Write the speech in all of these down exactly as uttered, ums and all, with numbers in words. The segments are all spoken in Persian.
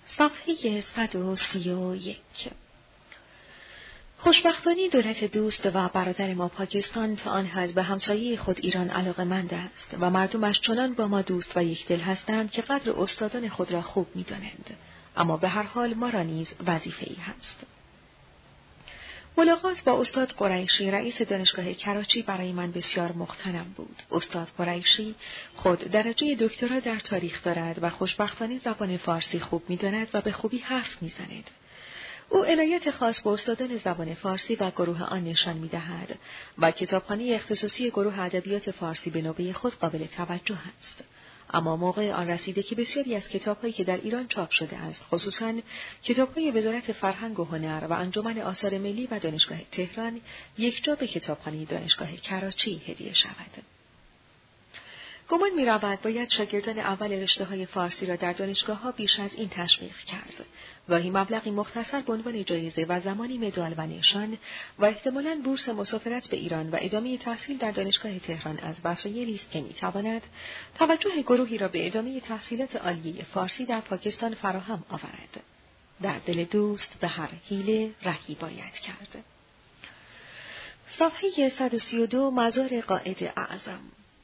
صفحه صد و سی و یک. خوشبختانه دولت دوست و برادر ما پاکستان تا آن حد به همسایه خود ایران علاقه‌مند است و مردمش چنان با ما دوست و یکدل هستند که قدر استادان خود را خوب می‌دانند. اما به هر حال ما را نیز وظیفه‌ای هست. ملاقات با استاد قریشی رئیس دانشگاه کراچی برای من بسیار مغتنم بود. استاد قریشی خود درجه دکترا در تاریخ دارد و خوشبختانه زبان فارسی خوب می‌داند و به خوبی حرف می‌زند. او عنایت خاص به استادان زبان فارسی و گروه آن نشان می‌دهد و کتابخانه اختصاصی گروه ادبیات فارسی به نوبه خود قابل توجه است. اما موقع آن رسیده که بسیاری از کتاب‌هایی که در ایران چاپ شده است، خصوصاً کتاب‌های وزارت فرهنگ و هنر و انجمن آثار ملی و دانشگاه تهران، یکجا به کتابخانه دانشگاه کراچی هدیه شود. گمان می‌رود باید شاگردان اول رشته‌های فارسی را در دانشگاه‌ها بیش از این تشویق کرد. گاهی مبلغی مختصر به عنوان جایزه و زمانی مدال و نشان و احتمالاً بورس مسافرت به ایران و ادامه تحصیل در دانشگاه تهران از وسایلی است که می‌تواند توجه گروهی را به ادامه تحصیلات عالیه فارسی در پاکستان فراهم آورد. در دل دوست به هر حیله رهی باید کرد. صفحه صد و سی و دو. مزار قائد اعظم.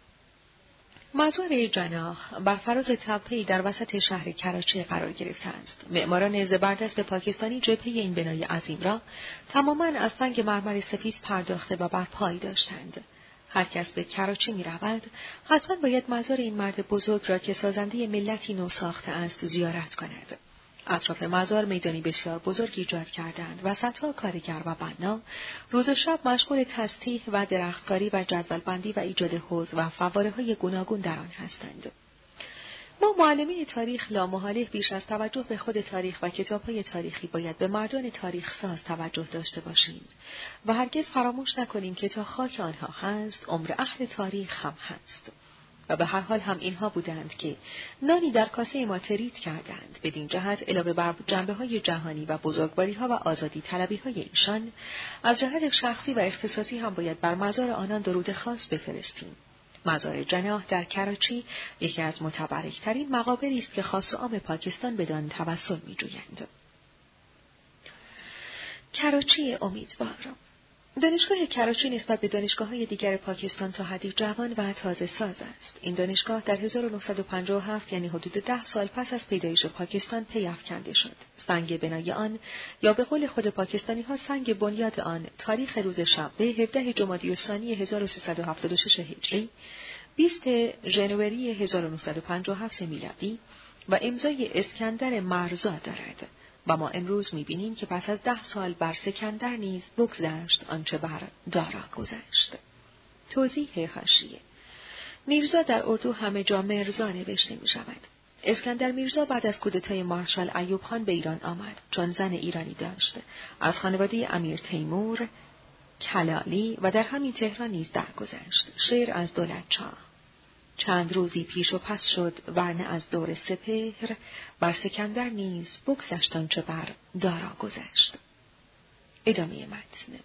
مزار جناح بر فراز تپه‌ای در وسط شهر کراچی قرار گرفته است. معماران زبردست پاکستانی جبهه این بنای عظیم را تماماً از سنگ مرمر سفید پرداخته و بر پای داشتند. هر کس به کراچی می رود، حتما باید مزار این مرد بزرگ را که سازنده ملتی نو ساخته است زیارت کند. اطراف مزار میدانی بسیار بزرگ ایجاد کردند و صدها کارگر و بنا روز و شب مشغول تسطیح و درختکاری و جدولبندی و ایجاد حوض و فواره‌های گوناگون در آن هستند. ما معلمین تاریخ لامحاله بیش از توجه به خود تاریخ و کتاب‌های تاریخی باید به مردان تاریخ ساز توجه داشته باشیم و هرگز فراموش نکنیم که تا خاک آنها هست، عمر اهل تاریخ هم هست. و به هر حال هم اینها بودند که نانی در کاسه ما ترید کردند. بدین جهت علاوه بر جنبه‌های جهانی و بزرگواری‌ها و آزادی طلبی‌های ایشان، از جهت شخصی و اختصاصی هم باید بر مزار آنان درود خاص بفرستیم. مزار جناح در کراچی یکی از متبرک‌ترین مقابری است که خاص و عام پاکستان بدان توسل می‌جویند. کراچی امیدوار. دانشگاه کراچی نسبت به دانشگاه‌های دیگر پاکستان تا حدی جوان و تازه ساز است. این دانشگاه در هزار و نهصد و پنجاه و هفت یعنی حدود ده سال پس از پیدایش پاکستان پی افکنده شد. سنگ بنای آن یا به قول خود پاکستانی‌ها سنگ بنیاد آن تاریخ روز شنبه هفدهم جمادی الثانی هزار و سیصد و هفتاد و شش هجری، بیستم ژانویه هزار و نهصد و پنجاه و هفت میلادی و امضای اسکندر مرزا دارد. و ما امروز می‌بینیم که پس از ده سال بر سکندر نیز بگذشت آنچه بر دارا گذشت. توضیح حاشیه: میرزا در اردو همه جا مرزا نوشته می‌شود. اسکندر میرزا بعد از کودتای مارشال ایوب خان به ایران آمد، چون زن ایرانی داشت. از خانواده امیر تیمور کلالی و در همین تهران نیز درگذشت. شعر از دولتشاه: چند روزی پیش و پس شد ورنه از دور سپهر، بر سکندر نیز بگذشت آنچه بر دارا گذشت. ادامه متن.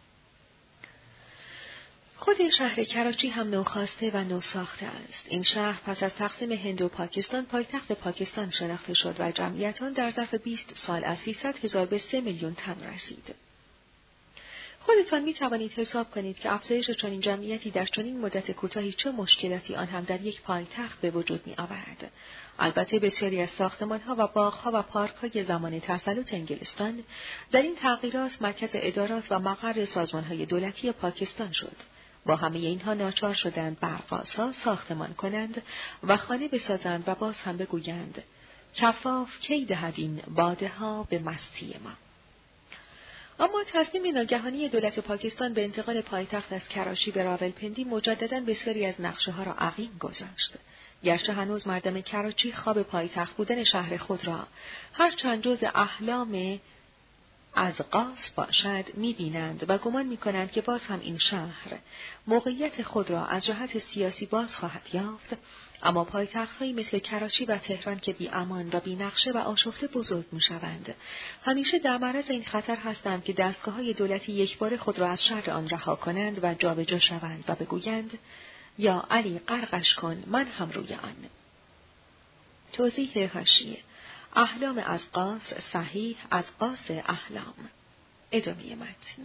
خود شهر کراچی هم نوخاسته و نوساخته است. این شهر پس از تقسیم هند و پاکستان پایتخت پاکستان شناخته شد و جمعیت آن در ظرف بیست سال از سیصد هزار به سه میلیون تن رسید. خودتان می توانید حساب کنید که افزایش چنین جمعیتی در چنین مدت کوتاهی چه مشکلاتی آن هم در یک پایتخت به وجود می آورد. البته بسیاری از ساختمان‌ها و باغ‌ها و پارک‌های زمان تسلط انگلستان در این تغییرات مرکز ادارات و مقر سازمان‌های دولتی پاکستان شد. با همه اینها ناچار شدند برق‌آسا ساختمان کنند و خانه بسازند و باز هم بگویند کفاف کی دهد این باده‌ها به مستی ما. اما تصمیم ناگهانی دولت پاکستان به انتقال پایتخت از کراچی به راولپندی مجدداً بسیاری از نقشه‌ها را عقیم گذاشت. گرچه هنوز مردم کراچی خواب پایتخت بودن شهر خود را هر چند جزء احلام از قاص باشد می‌بینند و گمان می‌کنند که باز هم این شهر موقعیت خود را از جهت سیاسی باز خواهد یافت، اما پایتخت‌هایی مثل کراچی و تهران که بی امان و بی نقشه و آشفته بزرگ می‌شوند، همیشه در معرض این خطر هستند که دستگاه‌های دولتی یکباره خود را از شر آن رها کنند و جابجا شوند و بگویند یا علی غرقش کن من هم روی آن. توضیح حاشیه: احلام از قاس صحیح از قاس احلام. ادامه متن.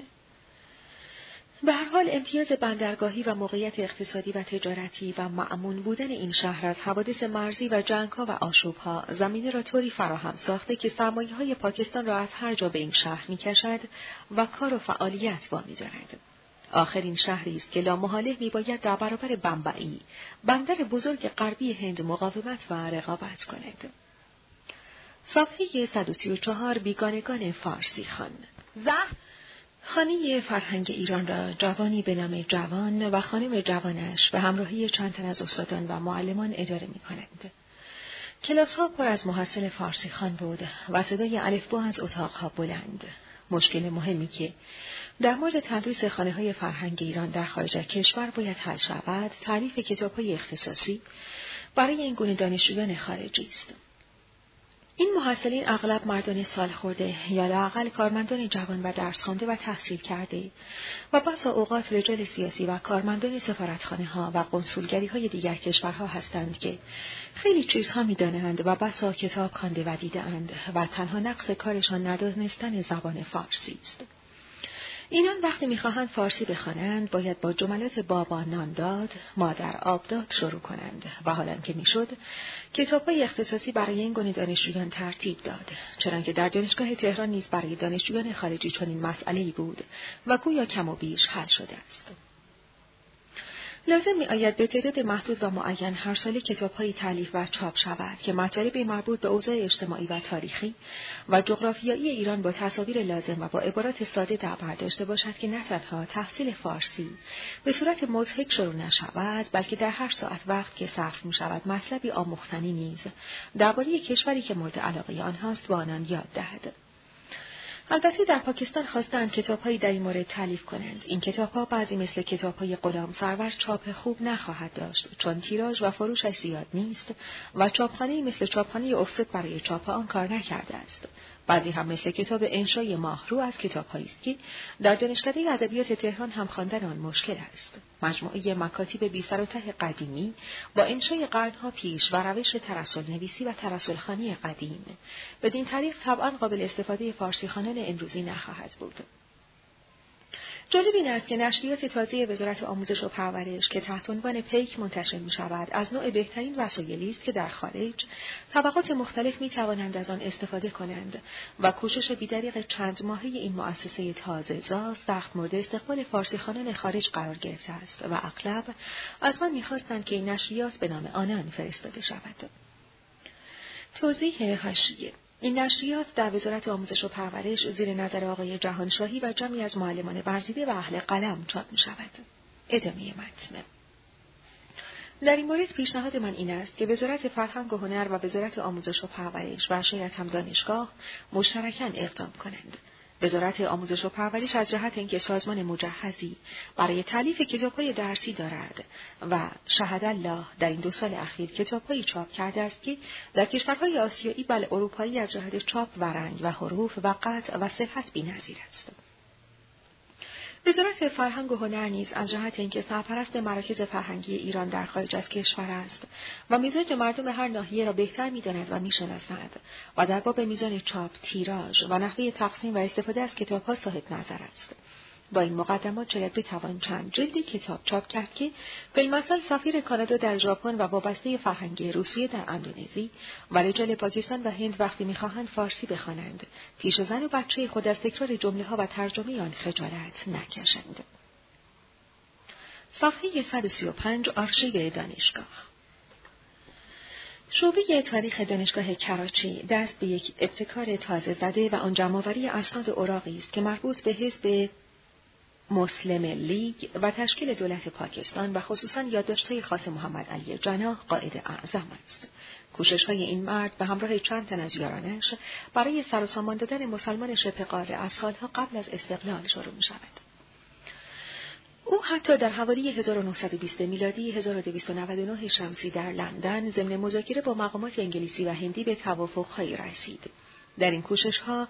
به هر حال امتیاز بندرگاهی و موقعیت اقتصادی و تجارتی و مأمون بودن این شهر از حوادث مرزی و جنگ‌ها و آشوب‌ها زمینه را طوری فراهم ساخته که سرمایه‌های پاکستان را از هر جا به این شهر می‌کشد و کار و فعالیت وامی‌دارد. آخرین شهری است که لامحاله می‌باید در برابر بمبئی، بندر بزرگ غربی هند مقاومت و رقابت کند. صفحه صد و سی و چهار بیگانگان فارسی خوان. زهر خانه فرهنگ ایران را جوانی به نام جوان و خانم جوانش به همراهی چند تن از استادان و معلمان اداره می‌کنند. کلاس‌ها پر از محصل فارسی خوان بود و صدای الفبا از اتاق‌ها بلند. مشکل مهمی که در مورد تدریس خانه‌های فرهنگ ایران در خارج از کشور باید حل شود، تالیف کتاب‌های اختصاصی برای این گونه دانشجویان خارجی است. این محصلین اغلب مردان سالخورده یا لااقل کارمندان جوان و درس خوانده و تحصیل کرده و بسا اوقات رجال سیاسی و کارمندان سفارتخانه‌ها و قنسولگری‌های دیگر کشورها هستند که خیلی چیزها می‌دانند و بسا کتاب خوانده و دیده‌اند و تنها نقص کارشان ندانستن زبان فارسی است. اینان وقتی می‌خواهند فارسی بخوانند باید با جملات بابا نان داد، مادر آب داد شروع کنند و حالا که میشد کتاب‌های اختصاصی برای این گونه دانشجویان ترتیب داد، چنانکه در دانشگاه تهران نیز برای دانشجویان خارجی چنین مسئله‌ای بود و گویا کم و بیش حل شده است. لازم می آید به تعداد محدود و معین هر ساله کتاب‌های تألیف و چاپ شود که مطالب مربوط به اوضاع اجتماعی و تاریخی و جغرافیایی ایران با تصاویر لازم و با عبارات ساده در بر داشته باشد که نه تنها تحصیل فارسی به صورت مضحک شروع نشود، بلکه در هر ساعت وقت که صرف می شود مطلبی آموختنی نیز درباره کشوری که مورد علاقه آنهاست با آنان یاد دهد. البته در پاکستان خواستند کتاب‌هایی در این مورد تألیف کنند. این کتاب‌ها بعضی مثل کتاب‌های غلام سرور چاپ خوب نخواهد داشت، چون تیراژ و فروشش زیاد نیست و چاپخانه‌ای مثل چاپخانه افسد برای چاپ آن کار نکرده است. بعضی هم مثل کتاب انشای ماهرو از کتاب‌هایی است که در دانشکده ادبیات تهران هم خواندن آن مشکل است. مجموعه مکاتیب بی سر و ته قدیمی با انشای قرن‌ها پیش و روش ترسل نویسی و ترسل خوانی قدیم، بدین طریق طبعاً قابل استفاده فارسی خوانان امروزی نخواهد بود. جالب این است که نشریات تازه وزارت آموزش و پرورش که تحت عنوان پیک منتشر می شود از نوع بهترین وسایلی است که در خارج طبقات مختلف می توانند از آن استفاده کنند و کوشش بی‌دریغ چند ماهه این مؤسسه تازه زا سخت مورد استقبال فارسی خوانان خارج قرار گرفته است و اغلب از من می خواستند که این نشریات به نام آنان فرستاده شود. توضیح حاشیه: این نشریات در وزارت آموزش و پرورش زیر نظر آقای جهانشاهی و جمعی از معلمان ورزیده و اهل قلم چاپ می شود. ادامه متن. در این مورد پیشنهاد من این است که وزارت فرهنگ و هنر و وزارت آموزش و پرورش و شاید هم دانشگاه مشترکاً اقدام کنند. وزارت آموزش و پرورش از جهت اینکه سازمان مجهزی برای تألیف کتاب‌های درسی دارد و شهد الله در این دو سال اخیر کتاب‌هایی چاپ کرده است که در کشورهای آسیایی بل اروپایی از جهت چاپ و رنگ و حروف و قطع و صفت بی‌نظیر است. وزارت فرهنگ و هنر نیز از جهت اینکه سرپرست مراکز فرهنگی ایران در خارج از کشور است و مزاج مردم هر ناحیه را بهتر می‌داند و می‌شناسد و در باب میزان چاپ، تیراژ و نحوه تقسیم و استفاده از کتاب‌ها صاحب نظر است. با این مقدمات شاید بتوان چند جلد کتاب چاپ کرد که فی‌المثل سفیر کانادا در ژاپن و وابسته فرهنگی روسیه در اندونزی و رجال پاکستان و هند وقتی می‌خواهند فارسی بخوانند، پیش زن و بچه خود از تکرار جمله‌ها و ترجمه آن خجالت نکشند. صفحه صد و سی و پنج آرشیو دانشگاه. شعبه تاریخ دانشگاه کراچی دست به یک ابتکار تازه زده و آن جمع‌آوری اسناد اوراقی است که مربوط به حزب مسلم لیگ و تشکیل دولت پاکستان و خصوصاً یادداشت‌های خاص محمد علی جناح قائد اعظم است. کوشش‌های این مرد به همراه چند تن از یارانش برای سر و سامان دادن مسلمان شبه قاره از سالها قبل از استقلال شروع می‌شود. او حتی در حوالی هزار و نهصد و بیست میلادی هزار و دویست و نود و نه شمسی در لندن ضمن مذاکره با مقامات انگلیسی و هندی به توافق‌هایی رسید. در این کوشش‌ها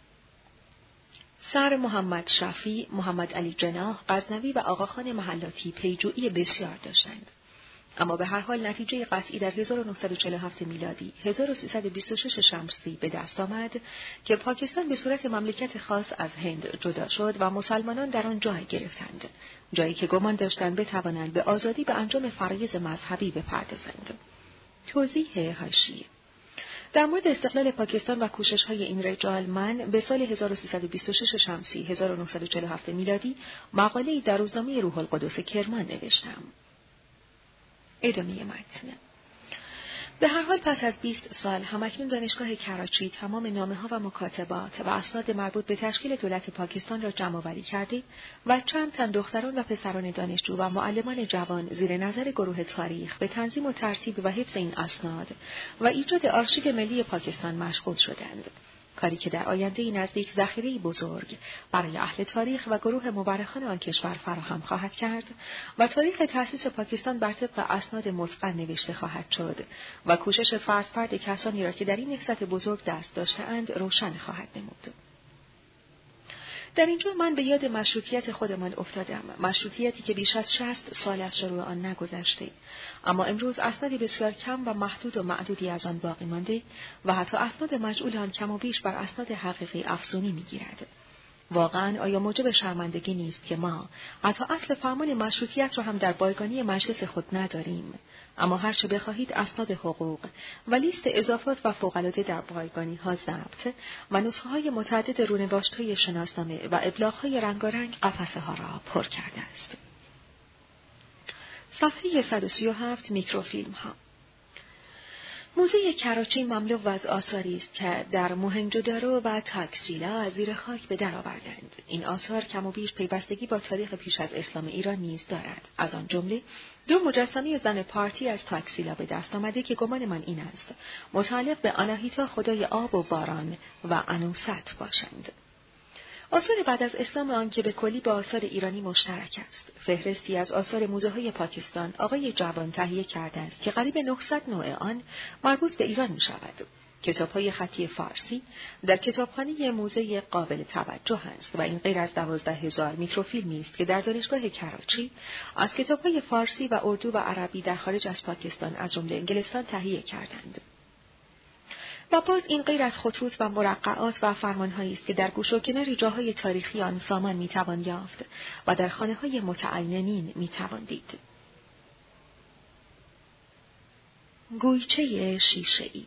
سر محمد شفیع، محمد علی جناح غزنوی و آقاخان محلاتی پیجویی بسیار داشتند. اما به هر حال نتیجه قطعی در هزار و نهصد و چهل و هفت میلادی هزار و سیصد و بیست و شش شمسی به دست آمد که پاکستان به صورت مملکت خاص از هند جدا شد و مسلمانان در آن جای گرفتند، جایی که گمان داشتند بتوانند به آزادی به انجام فرایض مذهبی بپردازند. توضیح حاشیه: در مورد استقلال پاکستان و کوشش‌های این رجال من به سال هزار و سیصد و بیست و شش شمسی هزار و نهصد و چهل و هفت میلادی مقاله‌ای در روزنامه روح القدس کرمان نوشتم. ادامه متن. به هر حال پس از بیست سال همکنون دانشگاه کراچی تمام نامه‌ها و مکاتبات و اسناد مربوط به تشکیل دولت پاکستان را جمع‌آوری کرده و چند تن دختران و پسران دانشجو و معلمان جوان زیر نظر گروه تاریخ به تنظیم و ترتیب و حفظ این اسناد و ایجاد آرشیو ملی پاکستان مشغول شدند. کاری که در آینده نزدیک ذخیره‌ای بزرگ برای اهل تاریخ و گروه مورخان آن کشور فراهم خواهد کرد و تاریخ تأسیس پاکستان بر طبق اسناد متقن نوشته خواهد شد و کوشش فرد فرد کسانی را که در این نهضت بزرگ دست داشته‌اند روشن خواهد نمود. در اینجا من به یاد مشروطیت خودمان افتادم، مشروطیتی که بیش از شصت سال از شروع آن نگذشته، اما امروز اسنادی بسیار کم و محدود و معدودی از آن باقی مانده و حتی اسناد مجعول آن کم و بیش بر اسناد حقیقی افزونی می‌گیرد. واقعاً آیا موجب شرمندگی نیست که ما حتی اصل فرمان مشروطیت را هم در بایگانی مجلس خود نداریم، اما هر چه بخواهید اسناد حقوق و لیست اضافات و فوق‌العاده در بایگانی‌ها ضبط و نسخه‌های متعدد رونوشت‌های شناسنامه و ابلاغ‌های رنگارنگ قفسه‌ها را پر کرده است. صفحه صد و سی و هفت میکروفیلم‌ها. موزه کراچی مملو از آثاری است که در موهنجودارو و تاکسیلا از زیر خاک به در آوردند. این آثار کم و بیش پیوستگی با تاریخ پیش از اسلام ایران نیز دارد. از آن جمله دو مجسمه زن پارتی از تاکسیلا به دست آمده که گمان من این است متعلق به آناهیتا خدای آب و باران و انوست باشند. آثار بعد از اسلام آن که به کلی با آثار ایرانی مشترک است. فهرستی از آثار موزه‌های پاکستان آقای جوان تهیه کرده است که قریب نهصد نوع آن مربوط به ایران می شود. کتاب‌های خطی فارسی در کتابخانه موزه قابل توجه است و این غیر از دوازده هزار میکروفیلمی است که در دانشگاه کراچی از کتاب‌های فارسی و اردو و عربی در خارج از پاکستان از جمله انگلستان تهیه کردند. و باز این غیر از خطوط و مرقعات و فرمانهایی است که در گوش و کنار جاهای تاریخی آن سامان میتوان یافت و در خانه‌های متعینین میتوان دید. گویچه شیشه‌ای.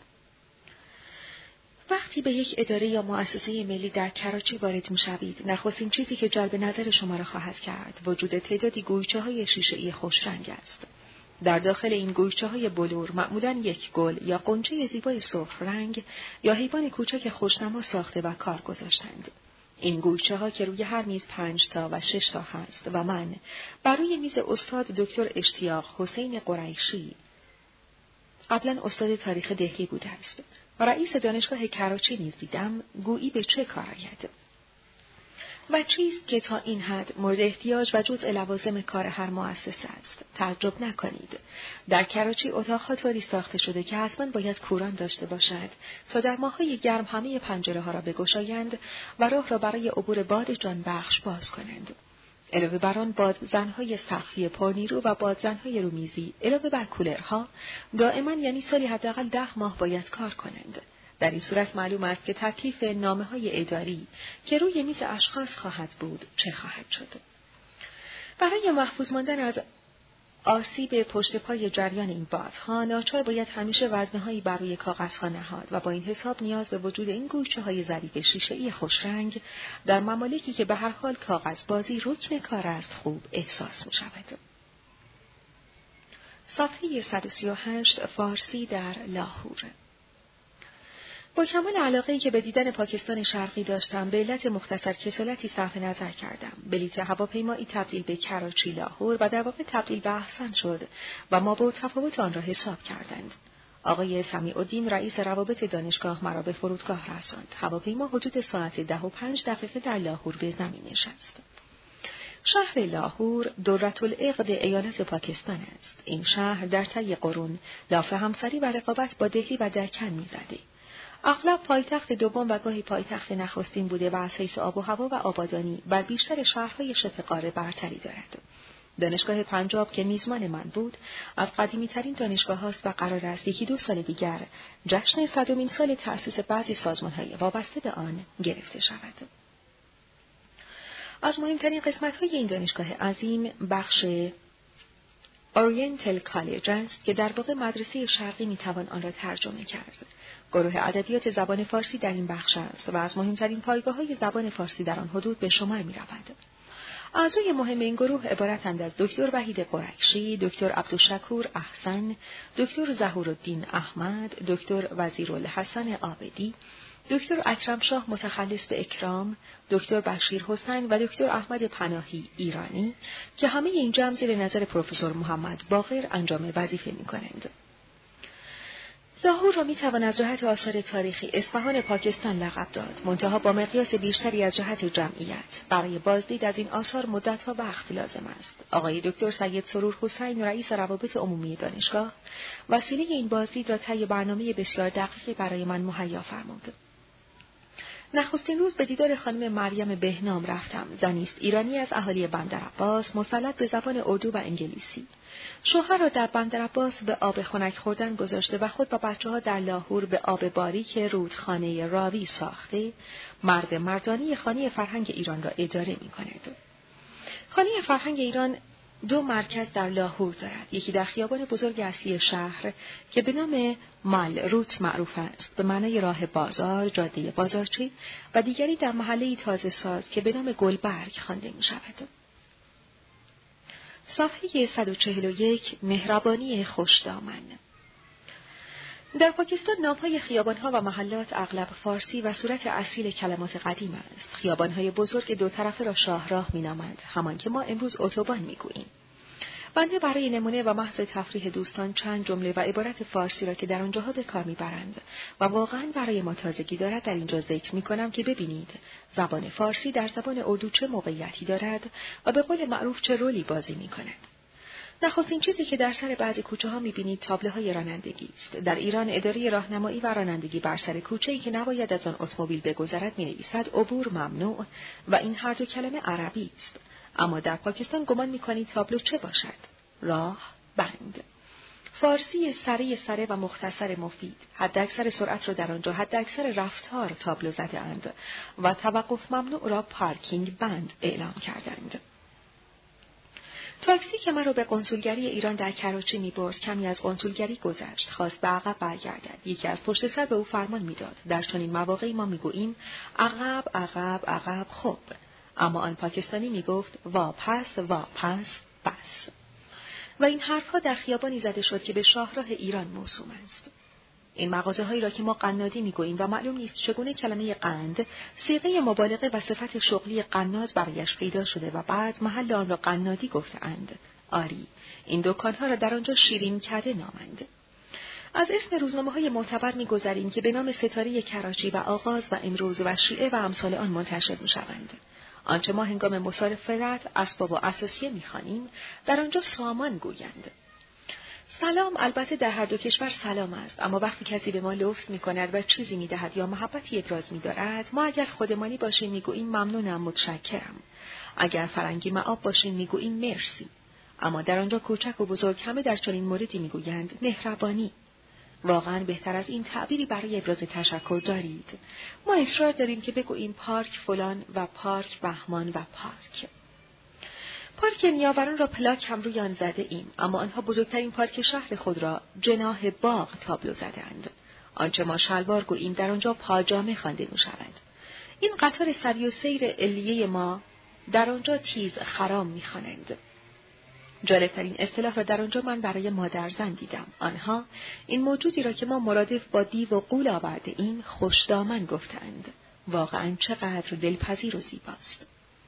وقتی به یک اداره یا مؤسسه ملی در کراچی وارد می‌شوید، نخستین چیزی که جلب نظر شما را خواهد کرد وجود تعدادی گویچه‌های شیشه‌ای خوشرنگ است. در داخل این گویچه‌های بلور معمولاً یک گل یا غنچه زیبای سرخ رنگ یا حیوان کوچک خوشنما ساخته و کار گذاشتند. این گویچه‌ها که روی هر میز پنج تا و شش تا هست و من بر روی میز استاد دکتر اشتیاق حسین قریشی قبلا استاد تاریخ دهلی بوده است و رئیس دانشگاه کراچی نیز دیدم، گویی به چه کار آید و چیست که تا این حد مورد احتیاج و جزء لوازم کار هر مؤسسه است. تعجب نکنید. در کراچی اتاق‌ها طوری ساخته شده که حتما باید کوران داشته باشد تا در ماه‌های گرم همه پنجره‌ها را بگشایند و راه را برای عبور باد جانبخش باز کنند. علاوه بر آن بادزن‌های سقفی پرنیرو و بادزن‌های رومیزی علاوه بر کولرها دائما یعنی سالی حداقل ده ماه باید کار کنند. در این صورت معلوم است که تکلیف نامه‌های اداری که روی میز اشخاص خواهد بود چه خواهد شد. برای محفوظ ماندن از آسیب پشت پای جریان این بادها ناچار باید همیشه وزنه‌هایی بر روی کاغذها نهاد و با این حساب نیاز به وجود این گویچه‌های ظریف شیشه‌ای خوشرنگ در ممالکی که به هر حال کاغذبازی رکن کار است خوب احساس می‌شود. صفحه صد و سی و هشت فارسی در لاهور. با کمال علاقه‌ای که به دیدن پاکستان شرقی داشتم به علت مختصر کسالتی صرف نظر کردم. بلیط هواپیمایی تبدیل به کراچی لاهور و در واقع تبدیل به احسن شد و ما با تفاوت آن را حساب کردند. آقای سمیع‌الدین رئیس روابط دانشگاه مرا به فرودگاه رساند. هواپیما حدود ساعت ده و پنج دقیقه در لاهور به زمین نشست. شهر لاهور درةالعقد ایالت پاکستان است. این شهر در طی قرون لاف همسری و رقابت با دهلی و دکن می‌زده. اغلب پایتخت دوم و گاهی پایتخت نخستین بوده و از حیث آب و هوا و آبادانی بر بیشتر شهرهای شبه قاره برتری دارد. دانشگاه پنجاب که میزبان من بود، از قدیمی‌ترین دانشگاه هاست و قرار است یکی دو سال دیگر جشن صدمین سال تأسیس بعضی سازمان‌های وابسته به آن گرفته شود. از مهمترین قسمت‌های این دانشگاه عظیم بخش اورینتال کالج است که در واقع مدرسه شرقی میتوان آن را ترجمه کرد. گروه ادبیات زبان فارسی در این بخش است و از مهمترین پایگاه‌های زبان فارسی در آن حدود به شمار می‌روند. اعضای مهم این گروه عبارتند از دکتر وحید قریشی، دکتر عبدالشکور احسن، دکتر ظهورالدین احمد، دکتر وزیرالحسن عابدی، دکتر اکرم شاه متخلص به اکرام، دکتر بشیر حسین و دکتر احمد پناهی ایرانی که همه این جمع زیر نظر پروفسور محمد باقر انجام وظیفه می‌کنند. ظهور را می‌توان از جهت آثار تاریخی اصفهان پاکستان لقب داد، منتها با مقیاس بیشتری از جهت جمعیت. برای بازدید از این آثار مدت‌ها وقت لازم است. آقای دکتر سید سرور حسین رئیس روابط عمومی دانشگاه وسیله این بازدید را طی برنامه بسیار دقیقی برای من مهیا فرمود. نخستین روز به دیدار خانم مریم بهنام رفتم. زنی است ایرانی از اهالی بندرعباس، مسلط به زبان اردو و انگلیسی. شوهر را در بندرعباس به آب خنک خوردن گذاشته و خود و بچه‌ها در لاهور به آب باریک رودخانه راوی ساخته، مرد مردانی خانه فرهنگ ایران را اداره می‌کند. خانه فرهنگ ایران دو مرکز در لاهور دارد، یکی در خیابان بزرگ اصلی شهر که به نام مال روت معروف است، به معنای راه بازار، جاده بازارچی، و دیگری در محله تازه ساز که به نام گلبرگ خوانده می شود. صفحه صد و چهل و یک، مهربانی خوشدامن. در پاکستان نام‌های خیابان‌ها و محلات اغلب فارسی و صورت اصیل کلمات قدیم است. خیابان‌های بزرگ دو طرفه را شاهراه می‌نامند، همان که ما امروز اتوبان می‌گوییم. بنده برای نمونه و محض تفریح دوستان چند جمله و عبارت فارسی را که در آنجاها به کار می‌برند و واقعاً برای ما تازگی دارد در اینجا ذکر می‌کنم که ببینید زبان فارسی در زبان اردو چه موقعیتی دارد و به قول معروف چه رولی بازی می‌کند. نخستین چیزی که در سر بعضی کوچه‌ها می‌بینید تابلوهای رانندگی است. در ایران اداره راهنمایی و رانندگی بر سر کوچه‌ای که نباید از آن اتومبیل بگذرد می‌نویسد عبور ممنوع و این هر دو کلمه عربی است. اما در پاکستان گمان می‌کنید تابلو چه باشد؟ راه بند. فارسی سریع سره و مختصر مفید. حداکثر سرعت را در آنجا حداکثر رفتار تابلو زده‌اند و توقف ممنوع را پارکینگ بند اعلام کردند. تاکسی که مرا به قنسولگری ایران در کراچی می‌برد کمی از قنسولگری گذشت، خواست به عقب برگردد. یکی از پشت سر به او فرمان می‌داد. در چنین مواقعی ما می‌گوییم عقب عقب عقب خوب، اما آن پاکستانی می‌گفت وا پس وا پس پس. و این حرف‌ها در خیابانی زده شد که به شاهراه ایران موسوم است. این مغازه‌هایی را که ما قنادی می‌گوییم و معلوم نیست چگونه کلمه قند صیغه مبالغه و صفت شغلی قناد برایش پیدا شده و بعد محل آن را قنادی گفته‌اند. آری، این دکان‌ها را در آنجا شیرین کده نامند. از اسم روزنامه‌های معتبر می‌گذریم که به نام ستاره کراچی و آغاز و امروز و شیعه و امثال آن منتشر می‌شوند. آنچه ما هنگام مسافرت اسباب و اساسیه می‌خوانیم در آنجا سامان گویند. سلام البته در هر دو کشور سلام است، اما وقتی کسی به ما لطف می‌کند و چیزی می‌دهد یا محبتی ابراز می‌دارد، ما اگر خودمانی باشیم می‌گوییم ممنونم، متشکرم. اگر فرنگی معاب باشیم می‌گوییم مرسی. اما در آنجا کوچک و بزرگ همه در چنین موردی می‌گویند مهربانی. واقعاً بهتر از این تعبیری برای ابراز تشکر دارید. ما اصرار داریم که بگوییم پارک فلان و پارک بهمان و پارک. پارک نیاوران را پلاک هم روی آن زده ایم، اما آنها بزرگترین پارک شهر خود را جناح باغ تابلو زدند. آنچه ما شلوار گوییم در آنجا پاجامه خوانده می شود. این قطار سری و سیر علیه ما در آنجا تیز خرام می خوانند. جالبترین اصطلاح را در آنجا من برای مادرزن دیدم. آنها این موجودی را که ما مرادف با دیو و غول آورده ایم خوشدامن گفتند. واقعاً چقدر دلپذیر و زیباست.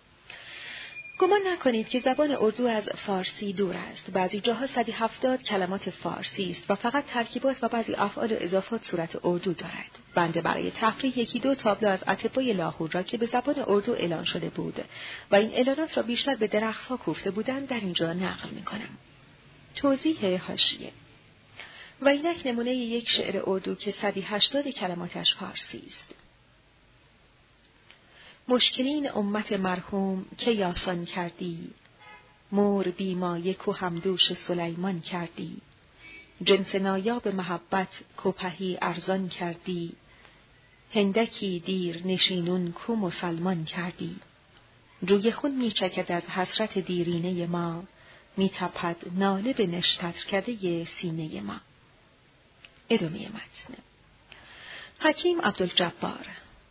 گمان نکنید که زبان اردو از فارسی دور است. بعضی جاها صد و هفتاد کلمات فارسی است و فقط ترکیبات و بعضی افعال و اضافات صورت اردو دارد. بنده برای تفریح یکی دو تابلو از اطبای لاهور را که به زبان اردو اعلان شده بود و این اعلانات را بیشتر به درخت‌ها کوفته بودند در اینجا نقل می‌کنم. توضیح حاشیه: و اینک نمونه یک شعر اردو که صد و هشتاد کلماتش فارسی است. مشکلین امت مرحوم که یاسان کردی، مور بیمایه کو همدوش سلیمان کردی، جنس نایاب محبت کوپهی ارزان کردی، هندکی دیر نشینون کو مسلمان کردی، جوی خون می چکد از حسرت دیرینه ما، می تپد ناله به نشترکده سینه ما. ادامه متن. حکیم عبدالجبار.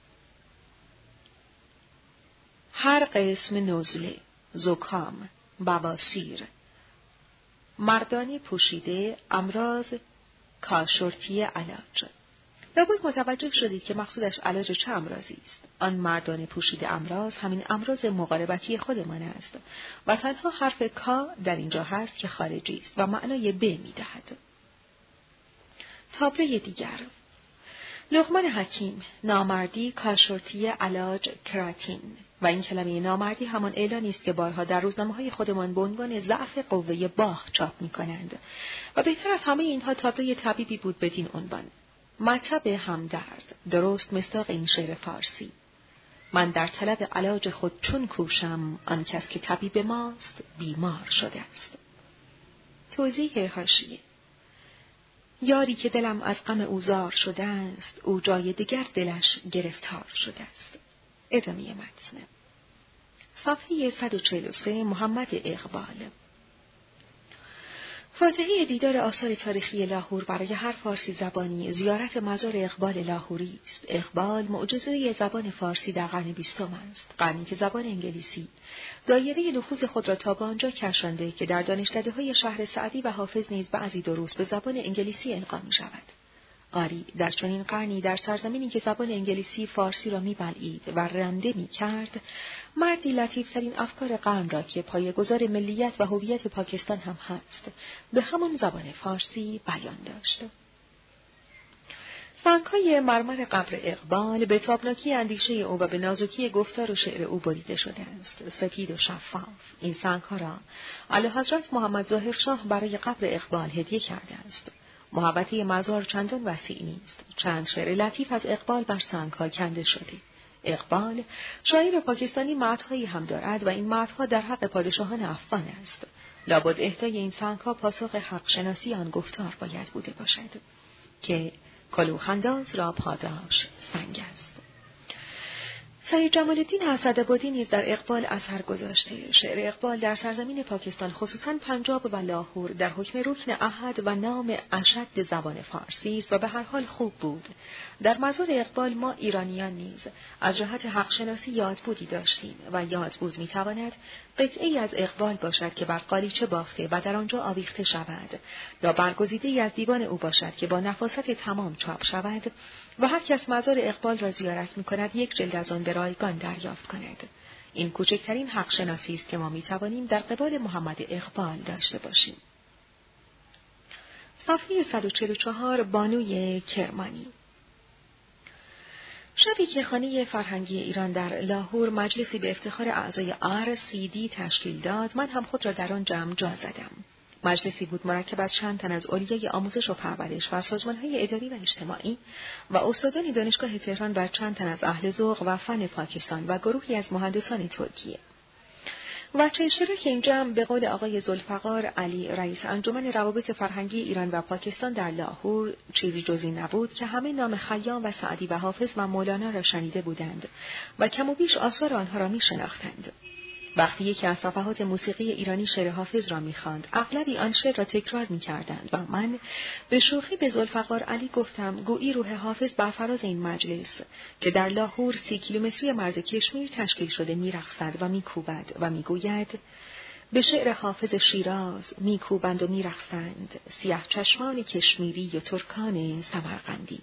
هر قسم نزله، زکام، بواسیر، مردانی پوشیده، امراض، کاشرتی علاج. لابد متوجه شدید که مقصودش علاج چه امراضی است. آن مردان پوشیده امراض همین امراض مقاربتی خودمان است و تنها حرف کا در اینجا هست که خارجی است و معنای ب می دهد. تابلوی دیگر. لقمان حکیم، نامردی، کاشرتی علاج، کراتین. و این کلمه نامردی همان اعلانی است که بارها در روزنامه‌های خودمان به عنوان ضعف قوه باخ چاپ می‌کنند و بهتر از همه اینها تابلوی طبیبی بود بدین عنوان. مطب همدرد، درست مصداق این شعر فارسی. من در طلب علاج خود چون کوشم، آن کس که طبیب ماست بیمار شده است. توضیح حاشیه. یاری که دلم از غم او زار شده است، او جای دیگر دلش گرفتار شده است. ادامه متن. صفحه صد و چهل و سه. محمد اقبال. فاتحه دیدار آثار تاریخی لاهور برای هر فارسی زبانی زیارت مزار اقبال لاهوری است. اقبال معجزه زبان فارسی در قرن بیستم است، قرنی که زبان انگلیسی دایره نفوذ خود را تا به آنجا کشانده که در دانشکده‌های شهر سعدی و حافظ نیز بعضی دروس به زبان انگلیسی القا می شود. آری، در چنین قرنی در سرزمینی که زبان انگلیسی فارسی را می‌بلعید و رنده می‌کرد، مردی لطیف‌ترین افکار قرن را که پایه‌گذار ملیت و هویت پاکستان هم هست، به همان زبان فارسی بیان داشت. سنگ‌های مرمر قبر اقبال به تابناکی اندیشه او و به نازکی گفتار و شعر او بریده شده است، سپید و شفاف. این سنگ‌ها را اعلیحضرت محمد ظاهر شاه برای قبر اقبال هدیه کرده است. محوطه مزار چندان وسیع نیست. چند شعر لطیف از اقبال بر سنگ‌ها کنده شده. اقبال شاعر پاکستانی مدح‌هایی هم دارد و این مدح‌ها در حق پادشاهان افغان است. لابد اهدای این سنگ‌ها پاسخ حق شناسی آن گفتار باید بوده باشد که کلوخ‌انداز را پاداش سنگ است. سید جمال الدین اسدآبادی نیز در اقبال اثر گذاشته. شعر اقبال در سرزمین پاکستان خصوصاً پنجاب و لاهور در حکم رکن احد و نام اشد زبان فارسی است و به هر حال خوب بود. در مزار اقبال ما ایرانیان نیز از جهت حق شناسی یادبودی داشتیم و یادبود میتواند قطعه‌ای از اقبال باشد که بر قالیچه بافته و در آنجا آویخته شود، یا برگزیده‌ای از دیوان او باشد که با نفاست تمام چاپ شود و هر کس مزار اقبال را زیارت می‌کند یک جلد از آن به رایگان دریافت کند. این کوچکترین حق شناسی است که ما می‌توانیم در قبال محمد اقبال داشته باشیم. صفحه صد و چهل و چهار. بانوی کرمانی. شبی که خانه فرهنگی ایران در لاهور مجلسی به افتخار اعضای آر سی دی تشکیل داد، من هم خود را در آن جمع جا زدم. مجلسی بود مرکب از چند تن از اولیای آموزش و پرورش و سازمان‌های اداری و اجتماعی و استادان دانشگاه تهران و چند تن از اهل ذوق و فن پاکستان و گروهی از مهندسان ترکیه. وجه اشتراک این جمع به قول آقای ذوالفقار علی رئیس انجمن روابط فرهنگی ایران و پاکستان در لاهور چیزی جزی نبود که همه نام خیام و سعدی و حافظ و مولانا را شنیده بودند و کم و بیش آثار آنها را می شناختند. وقتی یکی از صفحات موسیقی ایرانی شعر حافظ را می‌خواند، اغلبی آن شعر را تکرار می‌کردند و من به شوخی به ذوالفقار علی گفتم گویی روح حافظ بر فراز این مجلس که در لاهور سی کیلومتری مرز کشمیر تشکیل شده می‌رقصد و می‌کوبد و می‌گوید به شعر حافظ شیراز می‌کوبند و می‌رقصند سیاه چشمان کشمیری و ترکان سمرقندی.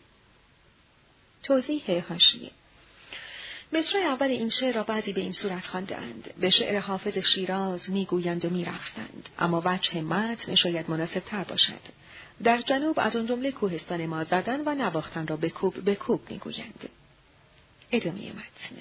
توضیح حاشیه: مصرع اول این شعر را بعضی به این صورت خوانده‌اند: به شعر حافظ شیراز میگویند و میرقصند، اما وجه متن شاید مناسب‌تر باشد. در جنوب از آن جمله کوهستان ما زدن و نواختن را به کوب به کوب میگویند. ادامه متن.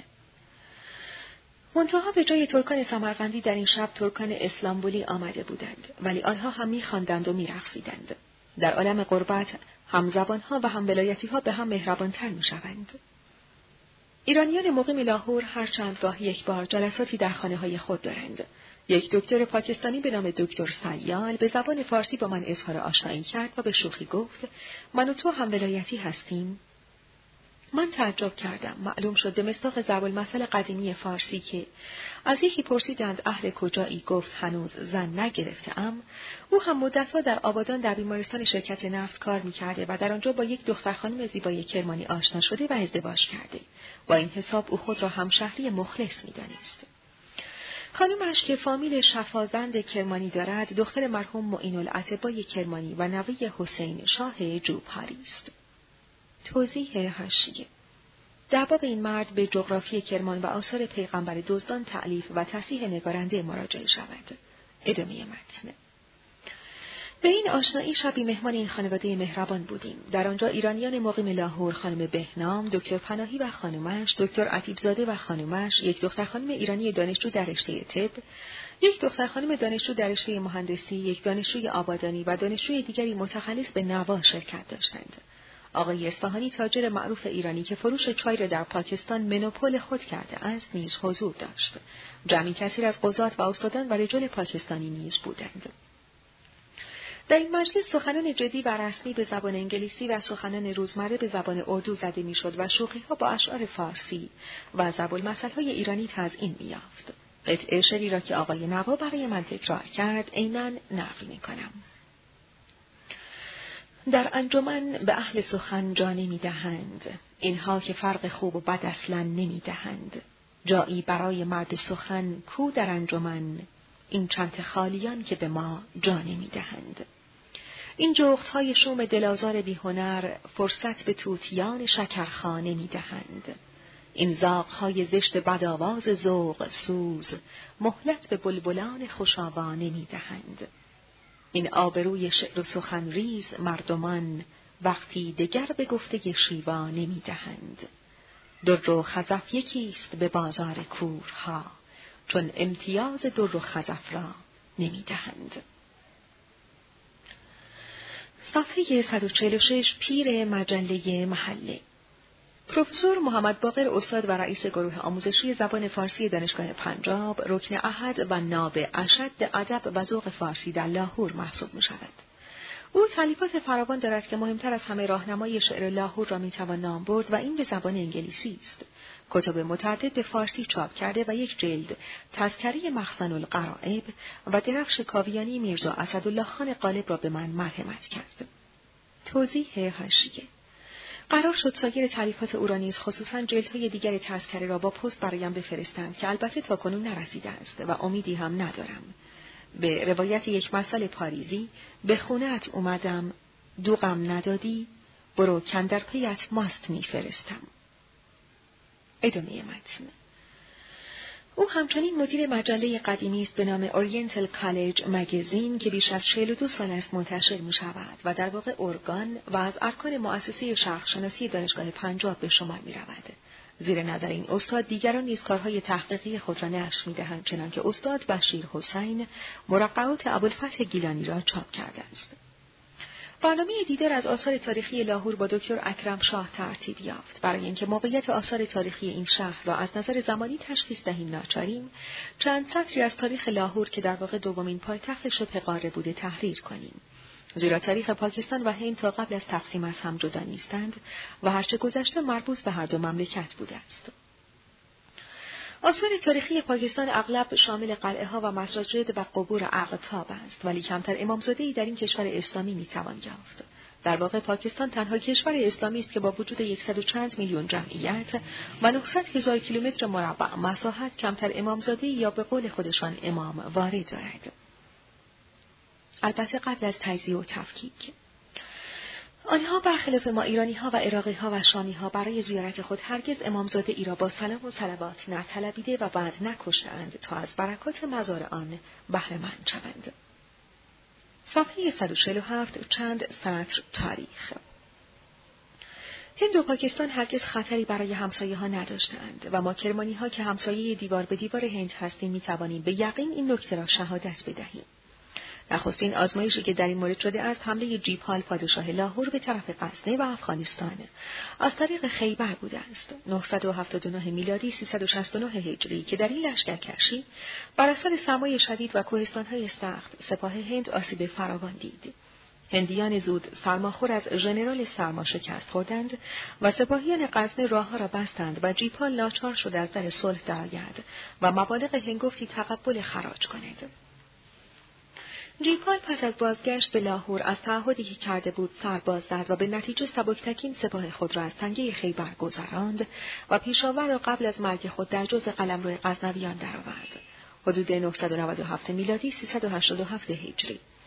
منتها به جای ترکان سمرقندی در این شب ترکان اسلامبولی آمده بودند، ولی آنها هم میخواندند و میرقصیدند. در عالم غربت هم زبانها و هم ولایتی‌ها به هم مهربان‌تر میشوند. ایرانیان مقیم لاهور هر چند گاه یک بار جلساتی در خانه‌های خود دارند. یک دکتر پاکستانی به نام دکتر سیال به زبان فارسی با من اظهار آشنایی کرد و به شوخی گفت: من و تو هم ولایتی هستیم؟ من تعجب کردم. معلوم شد به مصداق ضرب المثل قدیمی فارسی که از یکی پرسیدند اهل کجایی، گفت هنوز زن نگرفته‌ام. او هم مدت‌ها در آبادان در بیمارستان شرکت نفت کار می‌کرده و در آنجا با یک دختر خانم زیبای کرمانی آشنا شده و ازدواج کرده. با این حساب او خود را همشهری مخلص می‌دانست. خانمش که فامیل شفازند کرمانی دارد، دختر مرحوم معین الاطبای کرمانی و نوه حسین شاه جوبهاری است. توضیح حاشیه: در باب این مرد به جغرافی کرمان و آثار پیغمبر دزدان تألیف و تصحیح نگارنده مراجعه شود. ادامه متن. به این آشنایی شبی مهمان این خانواده مهربان بودیم. در آنجا ایرانیان مقیم لاهور، خانم بهنام، دکتر پناهی و خانمش، دکتر عتیبزاده و خانمش، یک دختر خانم ایرانی دانشجو در رشته طب، یک دختر خانم دانشجو در رشته مهندسی، یک دانشجوی آبادانی و دانشجوی دیگری متخصص به نوا شرکت داشتند. آقای اصفهانی، تاجر معروف ایرانی که فروش چای را در پاکستان منوپول خود کرده است، نیز حضور داشت. جمعی کثیر از قضات و استادان و رجال پاکستانی نیز بودند. در این مجلس سخنان جدی و رسمی به زبان انگلیسی و سخنان روزمره به زبان اردو زده میشد و شوخی‌ها با اشعار فارسی و ضرب المثل‌های ایرانی تزیین می‌یافت. قطعه شعری را که آقای نوا برای من تکرار کرد عیناً نقل می‌کنم. در انجمن به اهل سخن جا نمی‌دهند، اینها که فرق خوب و بد اصلاً نمی‌دهند. جایی برای مرد سخن کو در انجمن، این چند خالیان که به ما جا نمی‌دهند. این جغدهای شوم دلازار بی‌هنر فرصت به توتیان شکرخانه می‌دهند. این زاغ‌های زشت بدآواز ذوق سوز مهلت به بلبلان خوشاوانه می‌دهند. این آبروی شعر و سخن ریز مردمان وقتی دگر به گفته شیوا نمی‌دهند. در و خزف یکیست به بازار کورها، چون امتیاز در و خزف را نمی‌دهند. صفحه صد و چهل و شش. پیر مجله محله. پروفسور محمد باقر، استاد و رئیس گروه آموزشی زبان فارسی دانشگاه پنجاب، رکن احد و ناب اشد ادب و ذوق فارسی در لاهور محسوب می شود. او تالیفات فراوان دارد که مهمتر از همه راهنمای شعر لاهور را می توان نام برد و این به زبان انگلیسی است. کتب متعدد به فارسی چاپ کرده و یک جلد تذکره مخزن الغرائب و درفش کاویانی میرزا اسدالله خان غالب را به من مرحمت کرد. توضیح حاشیه: قرار شد سایر تالیفات او را نیز خصوصاً جلدهای دیگر تذکره را با پست برایم بفرستند که البته تاکنون نرسیده است و امیدی هم ندارم. به روایت یک مثل پاریزی، به خونه‌ات اومدم دوغم ندادی، برو کندر پیت ماست میفرستم. ادامه متن. او همچنین مدیر مجله قدیمی است به نام اورینتال کالج مگزین که بیش از چهل و دو سال است منتشر می شود و در واقع ارگان و از ارکان مؤسسه شرقشناسی دانشگاه پنجاب به شمار می رود. زیر نظر این استاد دیگران نیز کارهای تحقیقی خود را نشر می دهند، چنانکه استاد بشیر حسین مرقعات ابوالفتح گیلانی را چاپ کرده است. برنامه دیدار از آثار تاریخی لاهور با دکتر اکرم شاه ترتیب یافت. برای اینکه موقعیت آثار تاریخی این شهر را از نظر زمانی تشخیص دهیم ناچاریم، چند سطری از تاریخ لاهور که در واقع دومین پایتخت شبه قاره بوده تحریر کنیم. زیرا تاریخ پاکستان و هند تا قبل از تقسیم از هم جدا نیستند و هرچه گذشته مربوط به هر دو مملکت بوده است. آثار تاریخی پاکستان اغلب شامل قلعه ها و مساجد و قبور اقطاب است، ولی کمتر امامزاده‌ای در این کشور اسلامی میتوان یافت. در واقع پاکستان تنها کشور اسلامی است که با وجود یکصد و چند میلیون جمعیت و نهصد هزار کیلومتر مربع مساحت کمتر امامزاده‌ای یا به قول خودشان امام وارد دارد. البته قبل از تجزیه و تفکیک. آنها برخلاف ما ایرانی‌ها و عراقی‌ها و شامی‌ها برای زیارت خود هرگز امامزاده ای را با سلام و صلوات نطلبیده و بعد نکشتند تا از برکات مزار آن بهره مند شوند. صفحه صد و چهل و هفت. چند سطر تاریخ. هند و پاکستان هرگز خطری برای همسایه‌ها نداشتند و ما کرمانی‌ها که همسایه دیوار به دیوار هند هستیم می‌توانیم به یقین این نکته را شهادت بدهیم. نخستین آزمایشی که در این مورد شده است حمله جیپال پادشاه لاهور به طرف غزنه و افغانستان از طریق خیبر بوده است. نهصد و هفتاد و نه میلادی سیصد و شصت و نه هجری که در این لشکرکشی بر اثر سرمای شدید و کوهستان‌های سخت سپاه هند آسیب فراوان دید. هندیان زود سرماخور از ژنرال سرما شکست خوردند و سپاهیان غزنه راهها را بستند و جیپال ناچار شد از در صلح درآید و مبالغ هنگفتی تقبل خراج کند. جیپال پس از بازگشت به لاهور از تعهدی که کرده بود سر باز زد و به نتیجه سبکتکین سپاه خود را از تنگه خیبر گذراند و پیشاور را قبل از مرگ خود در جز قلمرو غزنویان درآورد. حدود نهصد و نود و هفت میلادی سیصد و هشتاد و هفت هجری